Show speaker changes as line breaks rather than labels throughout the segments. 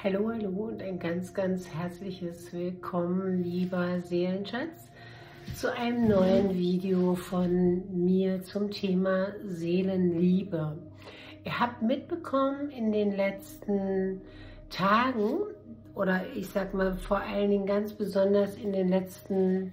Hallo, hallo und ein ganz herzliches Willkommen, lieber Seelenschatz, zu einem neuen Video von mir zum Thema Seelenliebe. Ihr habt mitbekommen in den letzten Tagen, oder ich sag mal vor allen Dingen ganz besonders in den letzten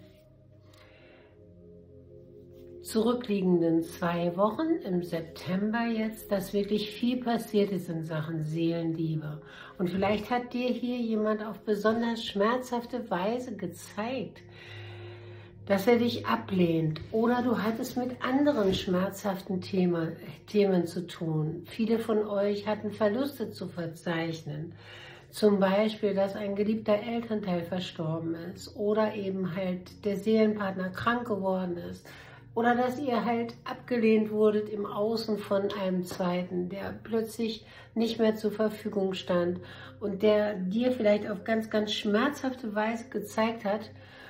zurückliegenden 2 Wochen im September jetzt, dass wirklich viel passiert ist in Sachen Seelenliebe. Und vielleicht hat dir hier jemand auf besonders schmerzhafte Weise gezeigt, dass er dich ablehnt, oder du hattest mit anderen schmerzhaften Themen zu tun. Viele von euch hatten Verluste zu verzeichnen. Zum Beispiel, dass ein geliebter Elternteil verstorben ist oder eben halt der Seelenpartner krank geworden ist. Oder dass ihr halt abgelehnt wurdet im Außen von einem Zweiten, der plötzlich nicht mehr zur Verfügung stand und der dir vielleicht auf ganz schmerzhafte Weise gezeigt hat,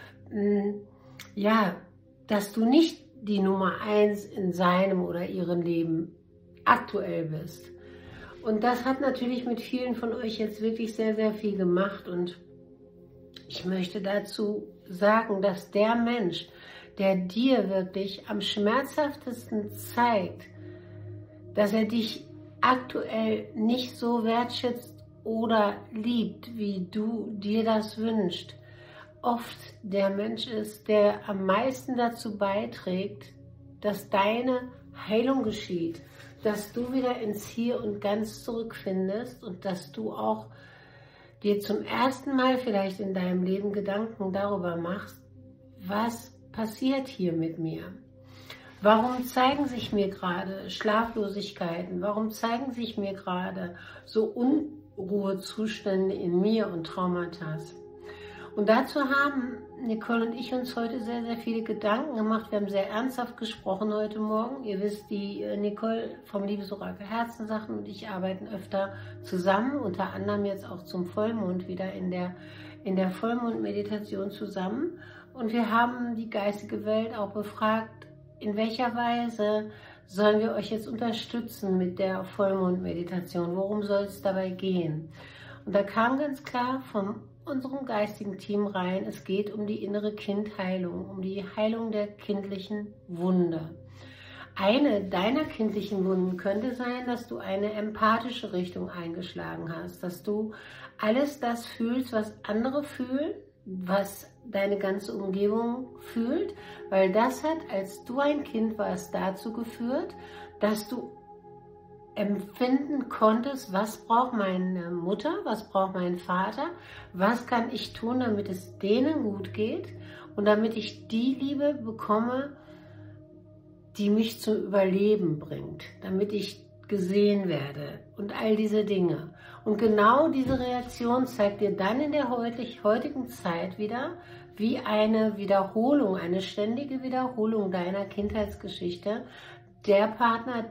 ja, dass du nicht die Nummer 1 in seinem oder ihrem Leben aktuell bist. Und das hat natürlich mit vielen von euch jetzt wirklich sehr viel gemacht. Und ich möchte dazu sagen, dass der Mensch, der dir wirklich am schmerzhaftesten zeigt, dass er dich aktuell nicht so wertschätzt oder liebt, wie du dir das wünschst, oft der Mensch ist, der am meisten dazu beiträgt, dass deine Heilung geschieht, dass du wieder ins Hier und Ganz zurückfindest und dass du auch dir zum ersten Mal vielleicht in deinem Leben Gedanken darüber machst, was passiert hier mit mir? Warum zeigen sich mir gerade Schlaflosigkeiten? Warum zeigen sich mir gerade so Unruhezustände in mir und Traumata? Und dazu haben Nicole und ich uns heute sehr viele Gedanken gemacht. Wir haben sehr ernsthaft gesprochen heute Morgen. Ihr wisst, die Nicole vom Liebesorakel Herzensachen und ich arbeiten öfter zusammen, unter anderem jetzt auch zum Vollmond wieder in der Vollmond-Meditation zusammen. Und wir haben die geistige Welt auch befragt, in welcher Weise sollen wir euch jetzt unterstützen mit der Vollmond-Meditation? Worum soll es dabei gehen? Und da kam ganz klar von unserem geistigen Team rein, es geht um die innere Kindheilung, um die Heilung der kindlichen Wunde. Eine deiner kindlichen Wunden könnte sein, dass du eine empathische Richtung eingeschlagen hast, dass du alles das fühlst, was andere fühlen, was deine ganze Umgebung fühlt, weil das hat, als du ein Kind warst, dazu geführt, dass du empfinden konntest, was braucht meine Mutter, was braucht mein Vater, was kann ich tun, damit es denen gut geht und damit ich die Liebe bekomme, die mich zum Überleben bringt, damit ich gesehen werde und all diese Dinge. Und genau diese Reaktion zeigt dir dann in der heutigen Zeit wieder, wie eine Wiederholung, eine ständige Wiederholung deiner Kindheitsgeschichte, der Partner,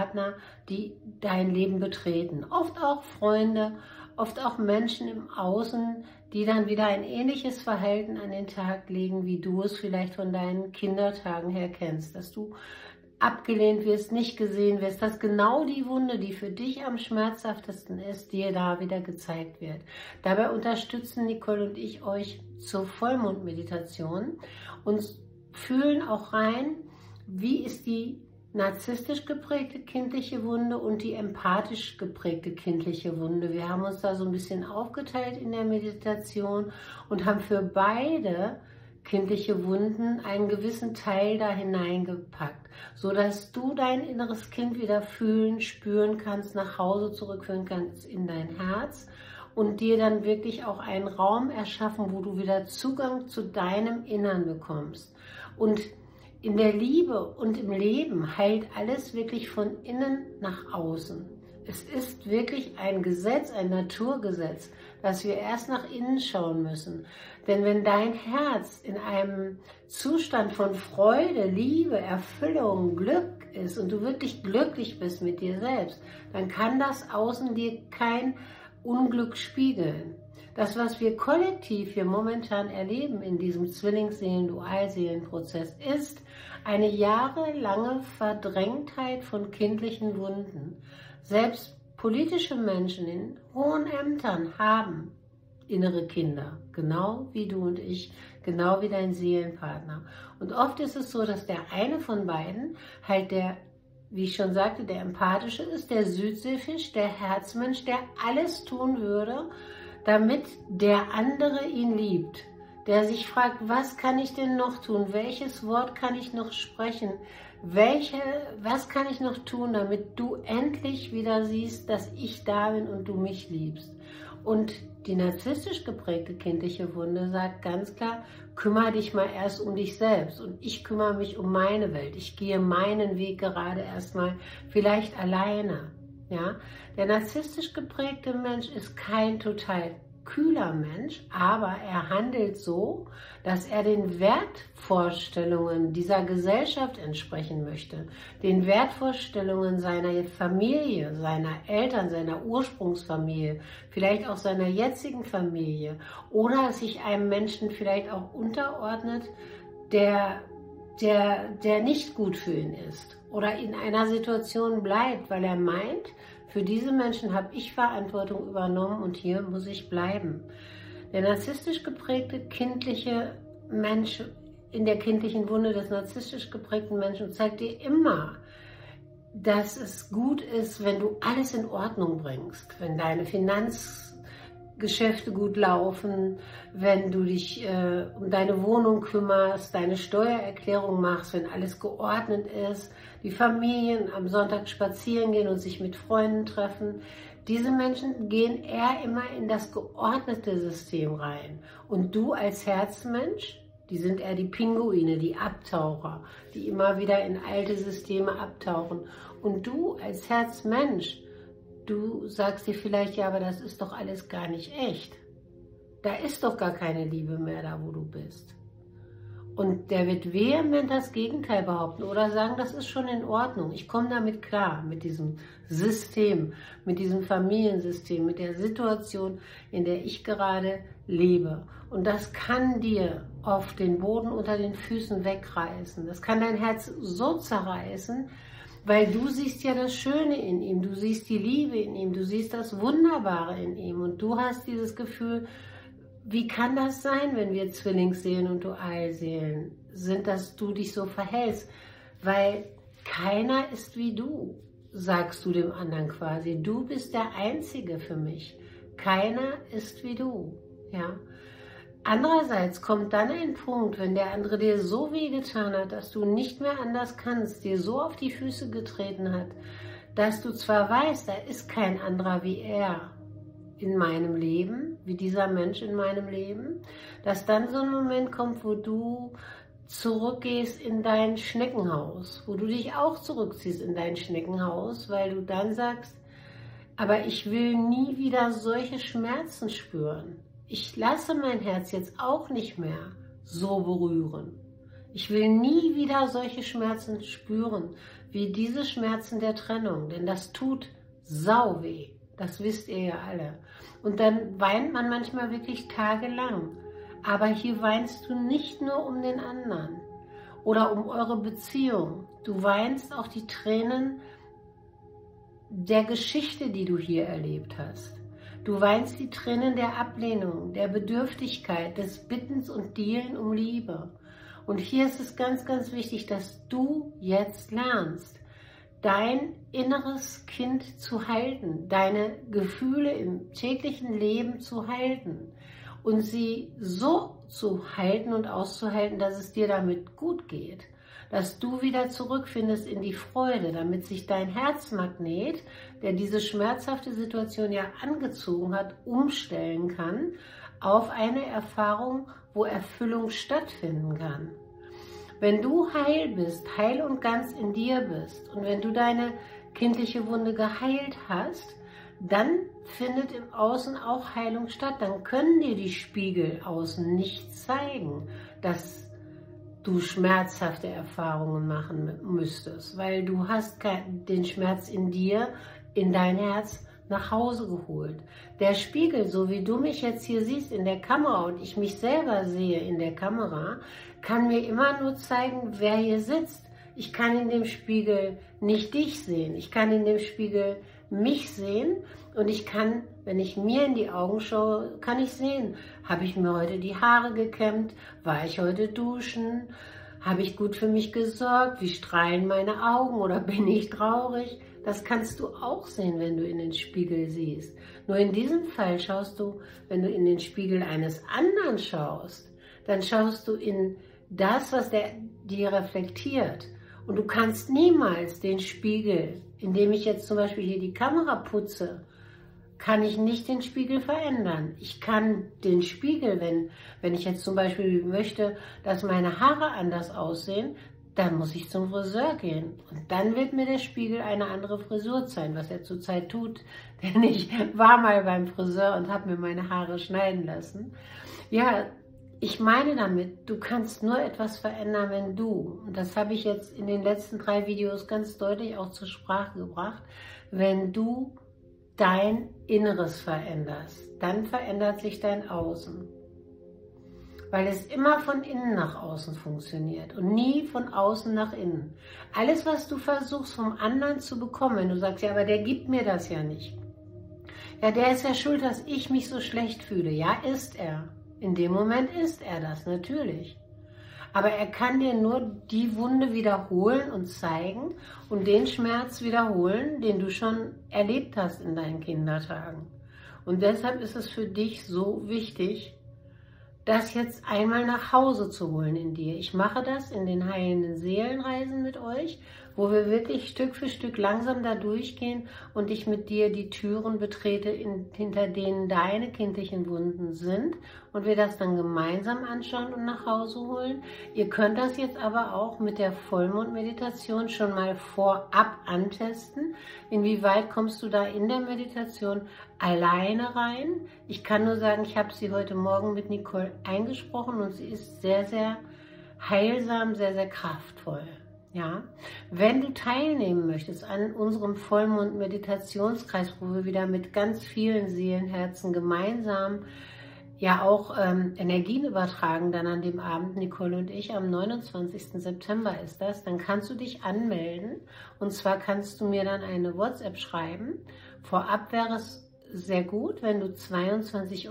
die dein Leben betreten. Oft auch Freunde, oft auch Menschen im Außen, die dann wieder ein ähnliches Verhalten an den Tag legen, wie du es vielleicht von deinen Kindertagen her kennst, dass du abgelehnt wirst, nicht gesehen wirst, dass genau die Wunde, die für dich am schmerzhaftesten ist, dir da wieder gezeigt wird. Dabei unterstützen Nicole und ich euch zur Vollmondmeditation und fühlen auch rein, wie ist die narzisstisch geprägte kindliche Wunde und die empathisch geprägte kindliche Wunde. Wir haben uns da so ein bisschen aufgeteilt in der Meditation und haben für beide kindliche Wunden einen gewissen Teil da hineingepackt, so dass du dein inneres Kind wieder fühlen, spüren kannst, nach Hause zurückführen kannst in dein Herz und dir dann wirklich auch einen Raum erschaffen, wo du wieder Zugang zu deinem Innern bekommst. Und in der Liebe und im Leben heilt alles wirklich von innen nach außen. Es ist wirklich ein Gesetz, ein Naturgesetz, dass wir erst nach innen schauen müssen. Denn wenn dein Herz in einem Zustand von Freude, Liebe, Erfüllung, Glück ist und du wirklich glücklich bist mit dir selbst, dann kann das Außen dir kein Unglück spiegeln. Das, was wir kollektiv hier momentan erleben in diesem Zwillingsseelen-Dualseelen-Prozess, ist eine jahrelange Verdrängtheit von kindlichen Wunden. Selbst politische Menschen in hohen Ämtern haben innere Kinder, genau wie du und ich, genau wie dein Seelenpartner. Und oft ist es so, dass der eine von beiden halt der, wie ich schon sagte, der Empathische ist, der Südseefisch, der Herzmensch, der alles tun würde, damit der andere ihn liebt. Der sich fragt, was kann ich denn noch tun? Welches Wort kann ich noch sprechen? Was kann ich noch tun, damit du endlich wieder siehst, dass ich da bin und du mich liebst? Und die narzisstisch geprägte kindliche Wunde sagt ganz klar, kümmere dich mal erst um dich selbst und ich kümmere mich um meine Welt. Ich gehe meinen Weg gerade erstmal vielleicht alleine. Ja? Der narzisstisch geprägte Mensch ist kein total kühler Mensch, aber er handelt so, dass er den Wertvorstellungen dieser Gesellschaft entsprechen möchte, den Wertvorstellungen seiner Familie, seiner Eltern, seiner Ursprungsfamilie, vielleicht auch seiner jetzigen Familie oder sich einem Menschen vielleicht auch unterordnet, der nicht gut für ihn ist oder in einer Situation bleibt, weil er meint, für diese Menschen habe ich Verantwortung übernommen und hier muss ich bleiben. Der narzisstisch geprägte kindliche Mensch in der kindlichen Wunde des narzisstisch geprägten Menschen zeigt dir immer, dass es gut ist, wenn du alles in Ordnung bringst, wenn deine Finanzgeschäfte gut laufen, wenn du dich um deine Wohnung kümmerst, deine Steuererklärung machst, wenn alles geordnet ist, die Familien am Sonntag spazieren gehen und sich mit Freunden treffen. Diese Menschen gehen eher immer in das geordnete System rein. Und du als Herzmensch, die sind eher die Pinguine, die Abtaucher, die immer wieder in alte Systeme abtauchen. Und du als Herzmensch, du sagst dir vielleicht, ja, aber das ist doch alles gar nicht echt. Da ist doch gar keine Liebe mehr da, wo du bist. Und der wird vehement das Gegenteil behaupten oder sagen, das ist schon in Ordnung. Ich komme damit klar, mit diesem System, mit diesem Familiensystem, mit der Situation, in der ich gerade lebe. Und das kann dir oft den Boden unter den Füßen wegreißen. Das kann dein Herz so zerreißen, weil du siehst ja das Schöne in ihm, du siehst die Liebe in ihm, du siehst das Wunderbare in ihm. Und du hast dieses Gefühl, wie kann das sein, wenn wir Zwillingsseelen und Dualseelen sind, dass du dich so verhältst? Weil keiner ist wie du, sagst du dem anderen quasi. Du bist der Einzige für mich. Keiner ist wie du. Ja? Andererseits kommt dann ein Punkt, wenn der andere dir so wehgetan hat, dass du nicht mehr anders kannst, dir so auf die Füße getreten hat, dass du zwar weißt, da ist kein anderer wie er in meinem Leben, wie dieser Mensch in meinem Leben, dass dann so ein Moment kommt, wo du zurückgehst in dein Schneckenhaus, wo du dich auch zurückziehst in dein Schneckenhaus, weil du dann sagst, aber ich will nie wieder solche Schmerzen spüren. Ich lasse mein Herz jetzt auch nicht mehr so berühren. Ich will nie wieder solche Schmerzen spüren, wie diese Schmerzen der Trennung, denn das tut sau weh. Das wisst ihr ja alle. Und dann weint man manchmal wirklich tagelang. Aber hier weinst du nicht nur um den anderen oder um eure Beziehung. Du weinst auch die Tränen der Geschichte, die du hier erlebt hast. Du weinst die Tränen der Ablehnung, der Bedürftigkeit, des Bittens und Dealen um Liebe. Und hier ist es ganz, ganz wichtig, dass du jetzt lernst, dein inneres Kind zu halten, deine Gefühle im täglichen Leben zu halten und sie so zu halten und auszuhalten, dass es dir damit gut geht, dass du wieder zurückfindest in die Freude, damit sich dein Herzmagnet, der diese schmerzhafte Situation ja angezogen hat, umstellen kann auf eine Erfahrung, wo Erfüllung stattfinden kann. Wenn du heil bist, heil und ganz in dir bist und wenn du deine kindliche Wunde geheilt hast, dann findet im Außen auch Heilung statt. Dann können dir die Spiegel außen nicht zeigen, dass du schmerzhafte Erfahrungen machen müsstest, weil du hast den Schmerz in dir, in dein Herz nach Hause geholt. Der Spiegel, so wie du mich jetzt hier siehst in der Kamera und ich mich selber sehe in der Kamera, kann mir immer nur zeigen, wer hier sitzt. Ich kann in dem Spiegel nicht dich sehen. Ich kann in dem Spiegel mich sehen und ich kann, wenn ich mir in die Augen schaue, kann ich sehen, habe ich mir heute die Haare gekämmt, war ich heute duschen, habe ich gut für mich gesorgt, wie strahlen meine Augen oder bin ich traurig? Das kannst du auch sehen, wenn du in den Spiegel siehst. Nur in diesem Fall schaust du, wenn du in den Spiegel eines anderen schaust, dann schaust du in das, was der dir reflektiert. Und du kannst niemals den Spiegel, indem ich jetzt zum Beispiel hier die Kamera putze, kann ich nicht den Spiegel verändern. Ich kann den Spiegel, wenn ich jetzt zum Beispiel möchte, dass meine Haare anders aussehen, dann muss ich zum Friseur gehen. Und dann wird mir der Spiegel eine andere Frisur zeigen, was er zurzeit tut. Denn ich war mal beim Friseur und habe mir meine Haare schneiden lassen. Ja, ich meine damit, du kannst nur etwas verändern, wenn du, und das habe ich jetzt in den letzten 3 Videos ganz deutlich auch zur Sprache gebracht, wenn du dein Inneres veränderst, dann verändert sich dein Außen. Weil es immer von innen nach außen funktioniert und nie von außen nach innen. Alles, was du versuchst vom anderen zu bekommen, wenn du sagst, ja, aber der gibt mir das ja nicht. Ja, der ist ja schuld, dass ich mich so schlecht fühle. Ja, ist er. In dem Moment ist er das, natürlich. Aber er kann dir nur die Wunde wiederholen und zeigen und den Schmerz wiederholen, den du schon erlebt hast in deinen Kindertagen. Und deshalb ist es für dich so wichtig, das jetzt einmal nach Hause zu holen in dir. Ich mache das in den heilenden Seelenreisen mit euch, wo wir wirklich Stück für Stück langsam da durchgehen und ich mit dir die Türen betrete, hinter denen deine kindlichen Wunden sind und wir das dann gemeinsam anschauen und nach Hause holen. Ihr könnt das jetzt aber auch mit der Vollmondmeditation schon mal vorab antesten. Inwieweit kommst du da in der Meditation alleine rein? Ich kann nur sagen, ich habe sie heute Morgen mit Nicole eingesprochen und sie ist sehr, sehr heilsam, sehr, sehr kraftvoll. Ja, wenn du teilnehmen möchtest an unserem Vollmond-Meditationskreis, wo wir wieder mit ganz vielen Seelenherzen gemeinsam ja auch Energien übertragen, dann an dem Abend, Nicole und ich, am 29. September ist das, dann kannst du dich anmelden und zwar kannst du mir dann eine WhatsApp schreiben. Vorab wäre es sehr gut, wenn du 22,22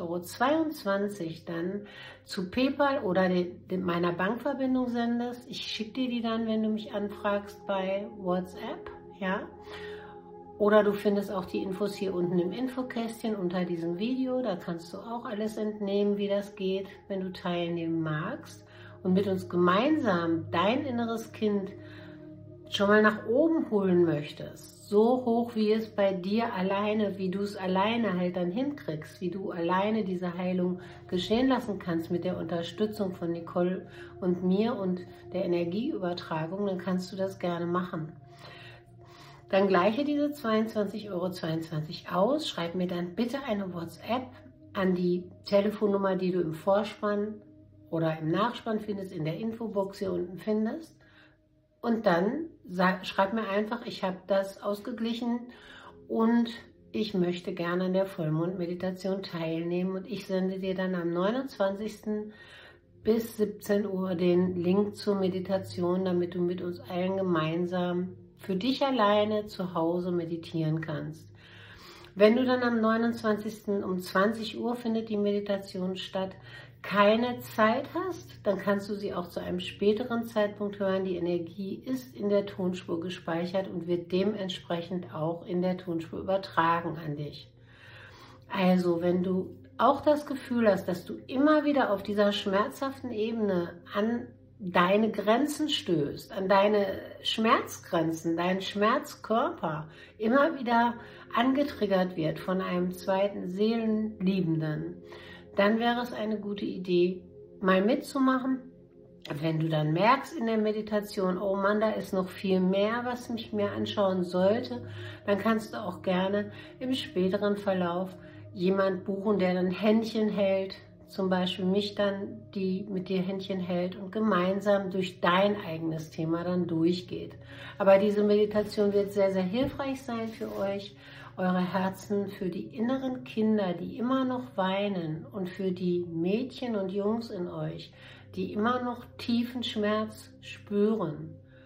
€ dann zu PayPal oder meiner Bankverbindung sendest. Ich schicke dir die dann, wenn du mich anfragst bei WhatsApp, ja. Oder du findest auch die Infos hier unten im Infokästchen unter diesem Video. Da kannst du auch alles entnehmen, wie das geht, wenn du teilnehmen magst. Und mit uns gemeinsam dein inneres Kind schon mal nach oben holen möchtest, so hoch wie es bei dir alleine, wie du es alleine halt dann hinkriegst, wie du alleine diese Heilung geschehen lassen kannst mit der Unterstützung von Nicole und mir und der Energieübertragung, dann kannst du das gerne machen. Dann gleiche diese 22,22 € aus, schreib mir dann bitte eine WhatsApp an die Telefonnummer, die du im Vorspann oder im Nachspann findest, in der Infobox hier unten findest. Und dann schreib mir einfach, ich habe das ausgeglichen und ich möchte gerne an der Vollmondmeditation teilnehmen. Und ich sende dir dann am 29. bis 17 Uhr den Link zur Meditation, damit du mit uns allen gemeinsam für dich alleine zu Hause meditieren kannst. Wenn du dann am 29. um 20 Uhr findet die Meditation statt, keine Zeit hast, dann kannst du sie auch zu einem späteren Zeitpunkt hören. Die Energie ist in der Tonspur gespeichert und wird dementsprechend auch in der Tonspur übertragen an dich. Also, wenn du auch das Gefühl hast, dass du immer wieder auf dieser schmerzhaften Ebene an deine Grenzen stößt, an deine Schmerzgrenzen, dein Schmerzkörper immer wieder angetriggert wird von einem zweiten Seelenliebenden, dann wäre es eine gute Idee, mal mitzumachen. Wenn du dann merkst in der Meditation, oh Mann, da ist noch viel mehr, was mich mir anschauen sollte, dann kannst du auch gerne im späteren Verlauf jemand buchen, der dann Händchen hält, zum Beispiel mich dann, die mit dir Händchen hält und gemeinsam durch dein eigenes Thema dann durchgeht. Aber diese Meditation wird sehr, sehr hilfreich sein für euch, eure Herzen, für die inneren Kinder, die immer noch weinen und für die Mädchen und Jungs in euch, die immer noch tiefen Schmerz spüren.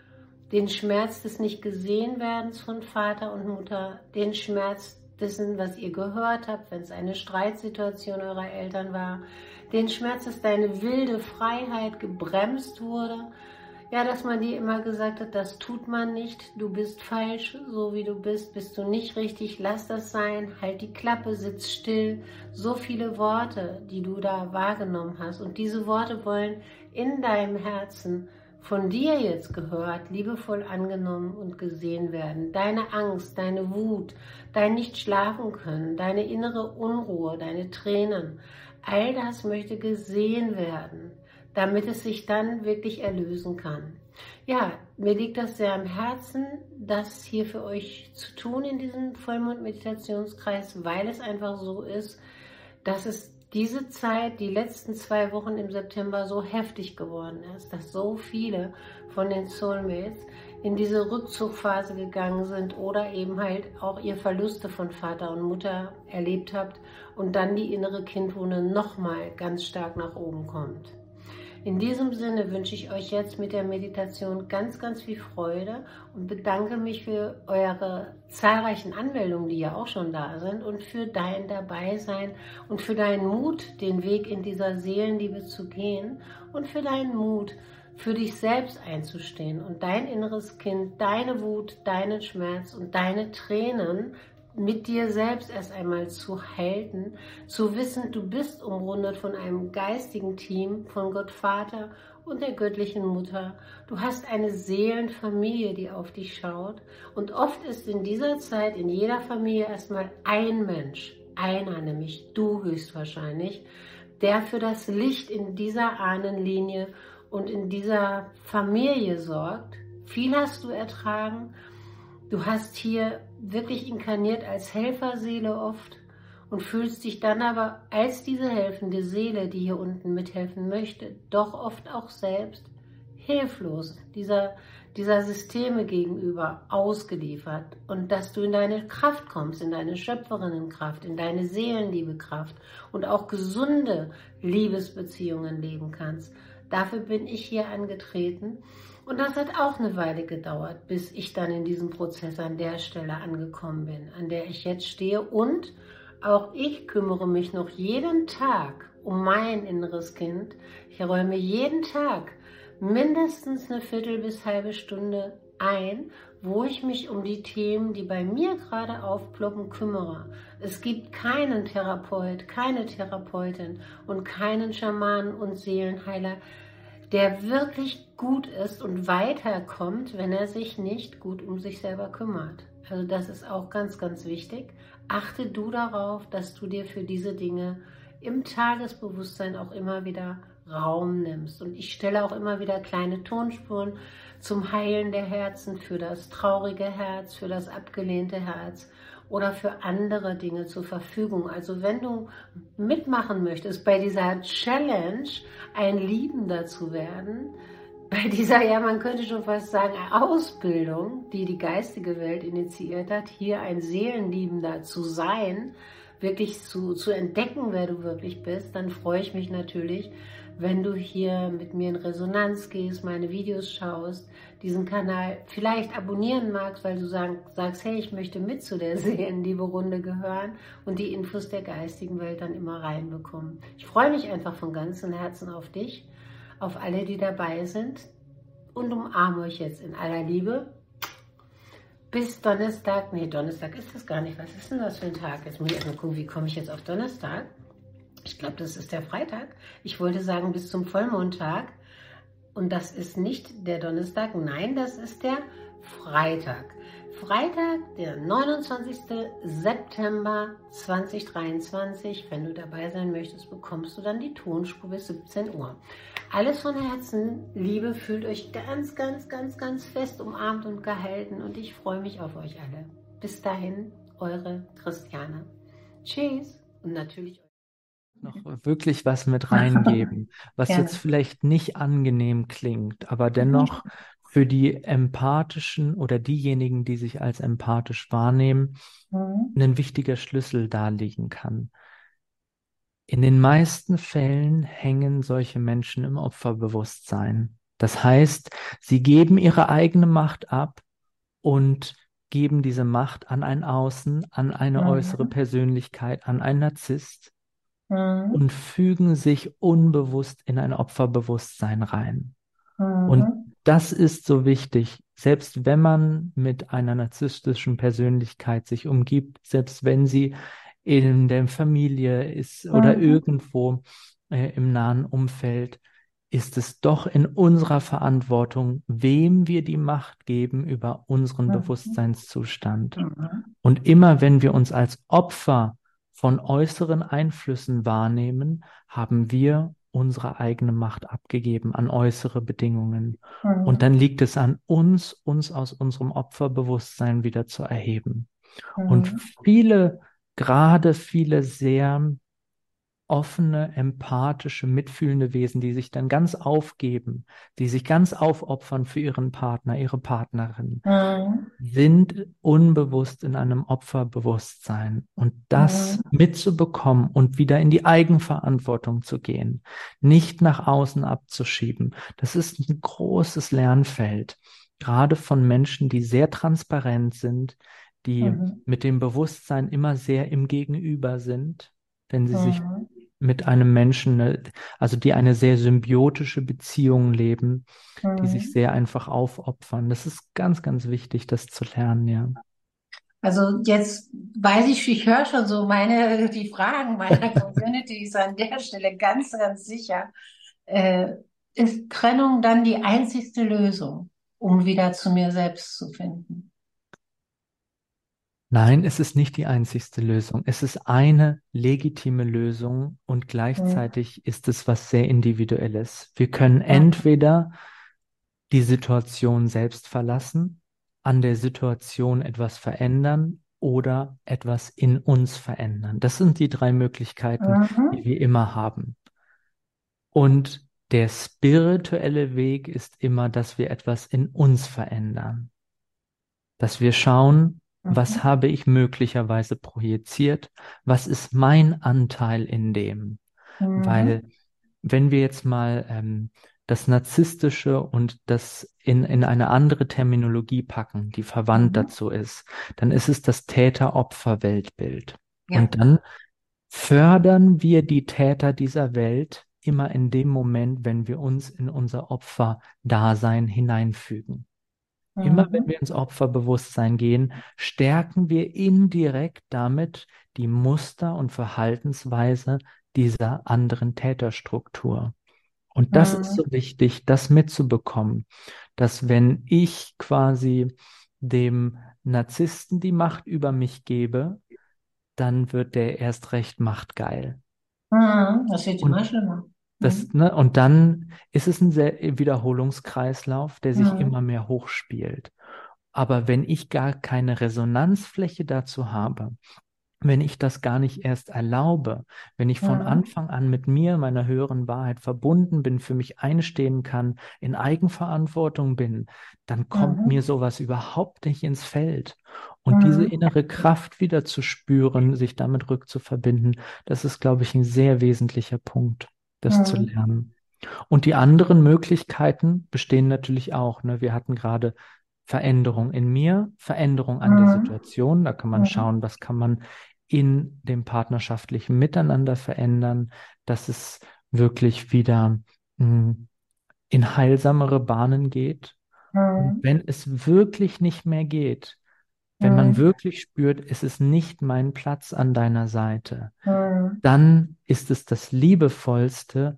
den Schmerz des Nicht-Gesehen-Werdens von Vater und Mutter, den Schmerz dessen, was ihr gehört habt, wenn es eine Streitsituation eurer Eltern war, den Schmerz, dass deine wilde Freiheit gebremst wurde, ja, dass man dir immer gesagt hat, das tut man nicht, du bist falsch, so wie du bist du nicht richtig, lass das sein, halt die Klappe, sitz still. So viele Worte, die du da wahrgenommen hast. Und diese Worte wollen in deinem Herzen von dir jetzt gehört, liebevoll angenommen und gesehen werden. Deine Angst, deine Wut, dein Nicht-Schlafen-Können, deine innere Unruhe, deine Tränen, all das möchte gesehen werden, damit es sich dann wirklich erlösen kann. Ja, mir liegt das sehr am Herzen, das hier für euch zu tun in diesem Vollmond-Meditationskreis, weil es einfach so ist, dass es diese Zeit, die letzten 2 Wochen im September so heftig geworden ist, dass so viele von den Soulmates in diese Rückzugphase gegangen sind oder eben halt auch ihr Verluste von Vater und Mutter erlebt habt und dann die innere Kindwunde nochmal ganz stark nach oben kommt. In diesem Sinne wünsche ich euch jetzt mit der Meditation ganz, ganz viel Freude und bedanke mich für eure zahlreichen Anmeldungen, die ja auch schon da sind, und für dein Dabeisein und für deinen Mut, den Weg in dieser Seelenliebe zu gehen, und für deinen Mut, für dich selbst einzustehen und dein inneres Kind, deine Wut, deinen Schmerz und deine Tränen mit dir selbst erst einmal zu halten, zu wissen, du bist umrundet von einem geistigen Team, von Gott Vater und der göttlichen Mutter. Du hast eine Seelenfamilie, die auf dich schaut. Und oft ist in dieser Zeit in jeder Familie erstmal ein Mensch, einer, nämlich du höchstwahrscheinlich, der für das Licht in dieser Ahnenlinie und in dieser Familie sorgt. Viel hast du ertragen. Du hast hier wirklich inkarniert als Helferseele oft und fühlst dich dann aber als diese helfende Seele, die hier unten mithelfen möchte, doch oft auch selbst hilflos dieser Systeme gegenüber ausgeliefert, und dass du in deine Kraft kommst, in deine Schöpferinnenkraft, in deine Seelenliebekraft und auch gesunde Liebesbeziehungen leben kannst. Dafür bin ich hier angetreten. Und das hat auch eine Weile gedauert, bis ich dann in diesem Prozess an der Stelle angekommen bin, an der ich jetzt stehe. Und auch ich kümmere mich noch jeden Tag um mein inneres Kind. Ich räume jeden Tag mindestens eine Viertel bis halbe Stunde ein, wo ich mich um die Themen, die bei mir gerade aufploppen, kümmere. Es gibt keinen Therapeut, keine Therapeutin und keinen Schamanen und Seelenheiler, der wirklich gut ist und weiterkommt, wenn er sich nicht gut um sich selber kümmert. Also das ist auch ganz, ganz wichtig. Achte du darauf, dass du dir für diese Dinge im Tagesbewusstsein auch immer wieder Raum nimmst. Und ich stelle auch immer wieder kleine Tonspuren zum Heilen der Herzen, für das traurige Herz, für das abgelehnte Herz oder für andere Dinge zur Verfügung. Also wenn du mitmachen möchtest bei dieser Challenge, ein Liebender zu werden, bei dieser, ja, man könnte schon fast sagen, Ausbildung, die die geistige Welt initiiert hat, hier ein Seelenliebender zu sein, wirklich zu entdecken, wer du wirklich bist, dann freue ich mich natürlich, wenn du hier mit mir in Resonanz gehst, meine Videos schaust, diesen Kanal vielleicht abonnieren magst, weil du sagst, hey, ich möchte mit zu der Seelenliebe-Runde gehören und die Infos der geistigen Welt dann immer reinbekommen. Ich freue mich einfach von ganzem Herzen auf dich, auf alle, die dabei sind, und umarme euch jetzt in aller Liebe. Bis Donnerstag, nee, Donnerstag ist das gar nicht. Was ist denn das für ein Tag? Jetzt muss ich erstmal gucken, wie komme ich jetzt auf Donnerstag? Ich glaube, das ist der Freitag. Ich wollte sagen, bis zum Vollmondtag. Und das ist nicht der Donnerstag, nein, das ist der Freitag. Freitag, der 29. September 2023. Wenn du dabei sein möchtest, bekommst du dann die Tonspur bis 17 Uhr. Alles von Herzen, Liebe, fühlt euch ganz, ganz, ganz, ganz fest umarmt und gehalten. Und ich freue mich auf euch alle. Bis dahin, eure Christiane. Tschüss. Und natürlich
noch wirklich was mit reingeben, was
Gerne.
jetzt vielleicht nicht angenehm klingt, aber dennoch für die empathischen oder diejenigen, die sich als empathisch wahrnehmen, ein wichtiger Schlüssel darlegen kann. In den meisten Fällen hängen solche Menschen im Opferbewusstsein. Das heißt, sie geben ihre eigene Macht ab und geben diese Macht an ein Außen, an eine äußere
Mhm.
Persönlichkeit, an einen Narzisst
Mhm.
und fügen sich unbewusst in ein Opferbewusstsein rein. Und
Mhm.
das ist so wichtig, selbst wenn man mit einer narzisstischen Persönlichkeit sich umgibt, selbst wenn sie in der Familie ist oder
Mhm.
irgendwo im nahen Umfeld, ist es doch in unserer Verantwortung, wem wir die Macht geben über unseren
Mhm.
Bewusstseinszustand.
Mhm.
Und immer wenn wir uns als Opfer von äußeren Einflüssen wahrnehmen, haben wir unsere eigene Macht abgegeben an äußere Bedingungen. Und dann
Mhm.
liegt es an uns, uns aus unserem Opferbewusstsein wieder zu erheben. Und
Mhm.
gerade viele sehr offene, empathische, mitfühlende Wesen, die sich dann ganz aufgeben, die sich ganz aufopfern für ihren Partner, ihre Partnerin,
Mhm.
sind unbewusst in einem Opferbewusstsein. Und das
Mhm.
mitzubekommen und wieder in die Eigenverantwortung zu gehen, nicht nach außen abzuschieben, das ist ein großes Lernfeld, gerade von Menschen, die sehr transparent sind, die
Mhm.
mit dem Bewusstsein immer sehr im Gegenüber sind, wenn sie sich
Mhm.
mit einem Menschen, also die eine sehr symbiotische Beziehung leben, die sich
Mhm.
sehr einfach aufopfern. Das ist ganz, ganz wichtig, das zu lernen, ja.
Also jetzt weiß ich höre schon so die Fragen meiner Community ist an der Stelle ganz, ganz sicher. Äh, Ist Trennung dann die einzigste Lösung, um wieder zu mir selbst zu finden?
Nein, es ist nicht die einzigste Lösung. Es ist eine legitime Lösung und
Mhm.
gleichzeitig ist es was sehr Individuelles. Wir können
Mhm.
entweder die Situation selbst verlassen, an der Situation etwas verändern oder etwas in uns verändern. Das sind die drei Möglichkeiten, die
Mhm.
wir immer haben. Und der spirituelle Weg ist immer, dass wir etwas in uns verändern, dass wir schauen, was
Mhm.
habe ich möglicherweise projiziert, was ist mein Anteil in dem.
Mhm.
Weil wenn wir jetzt mal das Narzisstische und das in eine andere Terminologie packen, die verwandt
Mhm.
dazu ist, dann ist es das Täter-Opfer-Weltbild.
Ja.
Und dann fördern wir die Täter dieser Welt immer in dem Moment, wenn wir uns in unser Opferdasein hineinfügen. Immer wenn
Mhm.
wir ins Opferbewusstsein gehen, stärken wir indirekt damit die Muster und Verhaltensweise dieser anderen Täterstruktur. Und das ist so
Mhm.
wichtig, das mitzubekommen, dass wenn ich quasi dem Narzissten die Macht über mich gebe, dann wird der erst recht machtgeil.
Mhm. Das wird
Und
immer schlimmer.
das,
Mhm.
ne, und dann ist es ein sehr Wiederholungskreislauf, der sich immer
Mhm.
mehr hochspielt. Aber wenn ich gar keine Resonanzfläche dazu habe, wenn ich das gar nicht erst erlaube, wenn ich von
Mhm.
Anfang an mit mir, meiner höheren Wahrheit verbunden bin, für mich einstehen kann, in Eigenverantwortung bin, dann kommt mir
Mhm.
sowas überhaupt nicht ins Feld. Und diese
Mhm.
innere Kraft wieder zu spüren, sich damit rückzuverbinden, das ist, glaube ich, ein sehr wesentlicher Punkt, das zu
Mhm.
lernen. Und die anderen Möglichkeiten bestehen natürlich auch. Ne? Wir hatten gerade Veränderung in mir, Veränderung an der
Mhm.
Situation. Da kann man
Mhm.
schauen, was kann man in dem partnerschaftlichen Miteinander verändern, dass es wirklich wieder mh, in heilsamere Bahnen geht. Und
Mhm.
wenn es wirklich nicht mehr geht, wenn man
Mhm.
wirklich spürt, es ist nicht mein Platz an deiner Seite,
Mhm.
dann ist es das Liebevollste,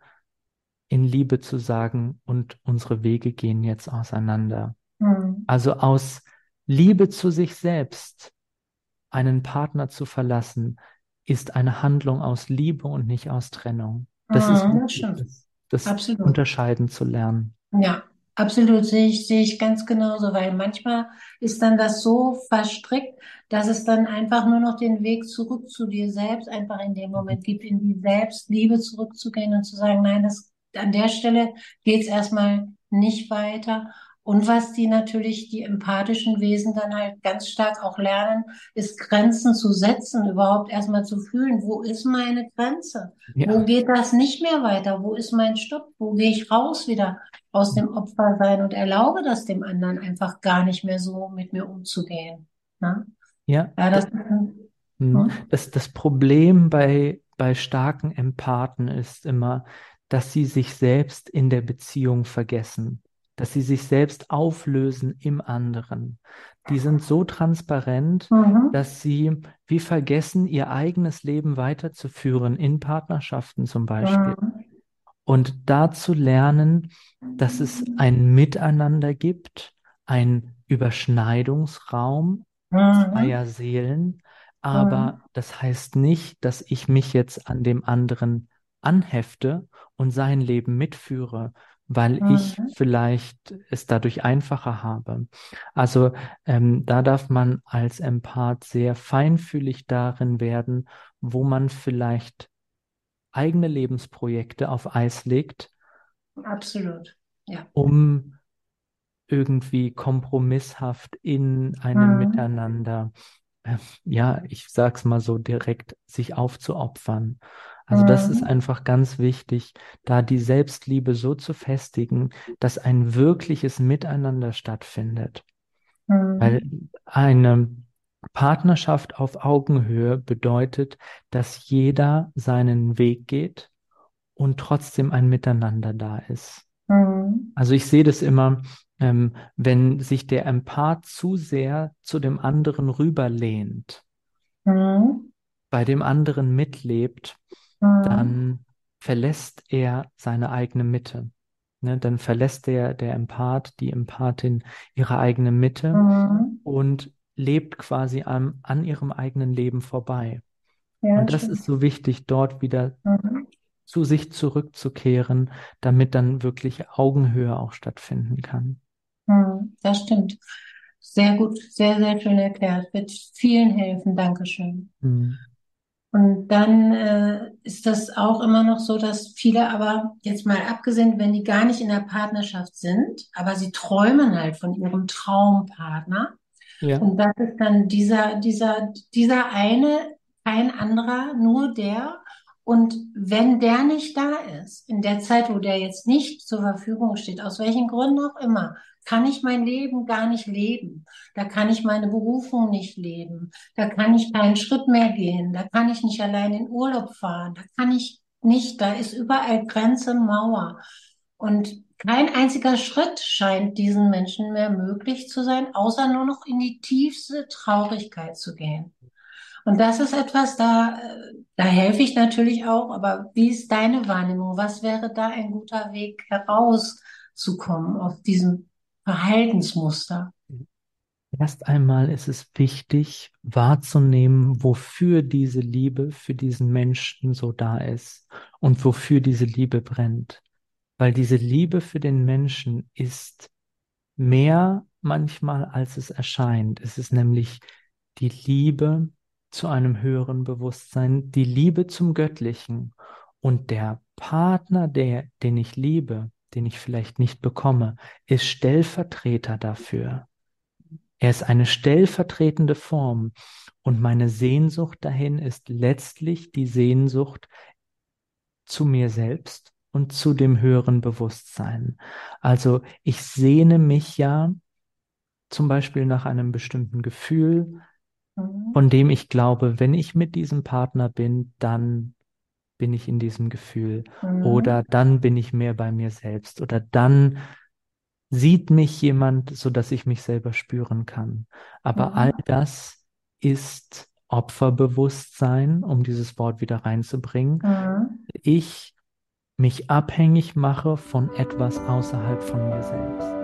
in Liebe zu sagen, und unsere Wege gehen jetzt auseinander.
Mhm.
Also aus Liebe zu sich selbst einen Partner zu verlassen, ist eine Handlung aus Liebe und nicht aus Trennung. Das ist
Mhm. Das
wichtig,
stimmt.
das
Absolut.
unterscheiden zu lernen.
Ja, absolut sehe ich ganz genauso, weil manchmal ist dann das so verstrickt, dass es dann einfach nur noch den Weg zurück zu dir selbst einfach in dem
Mhm.
Moment gibt, in die Selbstliebe zurückzugehen und zu sagen, nein, das, an der Stelle geht es erstmal nicht weiter. Und was die natürlich, die empathischen Wesen dann halt ganz stark auch lernen, ist Grenzen zu setzen, überhaupt erstmal zu fühlen, wo ist meine Grenze? Wo
Ja.
geht das nicht mehr weiter? Wo ist mein Stopp? Wo gehe ich raus wieder aus dem Opfersein und erlaube das dem anderen einfach gar nicht mehr so mit mir umzugehen? Ne?
Ja,
Ja, das, hm?
das Problem bei starken Empathen ist immer, dass sie sich selbst in der Beziehung vergessen, dass sie sich selbst auflösen im anderen. Die sind so transparent,
Mhm.
dass sie wie vergessen, ihr eigenes Leben weiterzuführen, in Partnerschaften zum Beispiel.
Mhm.
Und da zu lernen, dass es ein Miteinander gibt, ein Überschneidungsraum
Mhm.
zweier Seelen, aber
Mhm.
das heißt nicht, dass ich mich jetzt an dem anderen anhefte und sein Leben mitführe, weil ich
Mhm.
vielleicht es dadurch einfacher habe. Also da darf man als Empath sehr feinfühlig darin werden, wo man vielleicht eigene Lebensprojekte auf Eis legt,
Absolut. Ja.
um irgendwie kompromisshaft in einem
Mhm.
Miteinander, ja, ich sag's mal so direkt, sich aufzuopfern. Also das ist
Mhm.
einfach ganz wichtig, da die Selbstliebe so zu festigen, dass ein wirkliches Miteinander stattfindet. Weil
Mhm.
eine Partnerschaft auf Augenhöhe bedeutet, dass jeder seinen Weg geht und trotzdem ein Miteinander da ist.
Mhm.
Also ich sehe das immer, wenn sich der Empath zu sehr zu dem anderen rüberlehnt,
Mhm.
bei dem anderen mitlebt,
Mhm.
dann verlässt er seine eigene Mitte. Ne? Dann verlässt der Empath, die Empathin ihre eigene Mitte
Mhm.
und lebt quasi an ihrem eigenen Leben vorbei.
Ja,
Und das ist
stimmt.
so wichtig, dort wieder
Mhm.
zu sich zurückzukehren, damit dann wirklich Augenhöhe auch stattfinden kann.
Mhm. Das stimmt. Sehr gut, sehr, sehr schön erklärt. Wird vielen helfen. Dankeschön.
Hm.
Und dann ist das auch immer noch so, dass viele aber jetzt mal abgesehen, wenn die gar nicht in der Partnerschaft sind, aber sie träumen halt von ihrem Traumpartner.
Ja.
Und das ist dann dieser eine, kein anderer, nur der. Und wenn der nicht da ist, in der Zeit, wo der jetzt nicht zur Verfügung steht, aus welchen Gründen auch immer, kann ich mein Leben gar nicht leben. Da kann ich meine Berufung nicht leben. Da kann ich keinen Schritt mehr gehen. Da kann ich nicht allein in Urlaub fahren. Da kann ich nicht. Da ist überall Grenze, Mauer. Und kein einziger Schritt scheint diesen Menschen mehr möglich zu sein, außer nur noch in die tiefste Traurigkeit zu gehen. Und das ist etwas, da helfe ich natürlich auch, aber wie ist deine Wahrnehmung? Was wäre da ein guter Weg herauszukommen aus diesem Verhaltensmuster?
Erst einmal ist es wichtig, wahrzunehmen, wofür diese Liebe für diesen Menschen so da ist und wofür diese Liebe brennt. Weil diese Liebe für den Menschen ist mehr manchmal, als es erscheint. Es ist nämlich die Liebe zu einem höheren Bewusstsein, die Liebe zum Göttlichen. Und der Partner, den ich liebe, den ich vielleicht nicht bekomme, ist Stellvertreter dafür. Er ist eine stellvertretende Form. Und meine Sehnsucht dahin ist letztlich die Sehnsucht zu mir selbst und zu dem höheren Bewusstsein. Also ich sehne mich ja zum Beispiel nach einem bestimmten Gefühl,
Mhm.
von dem ich glaube, wenn ich mit diesem Partner bin, dann bin ich in diesem Gefühl oder
Mhm.
dann bin ich mehr bei mir selbst oder dann sieht mich jemand, so dass ich mich selber spüren kann. Aber all
Mhm.
das ist Opferbewusstsein, um dieses Wort wieder reinzubringen.
Mhm.
Ich mich abhängig mache von etwas außerhalb von mir selbst.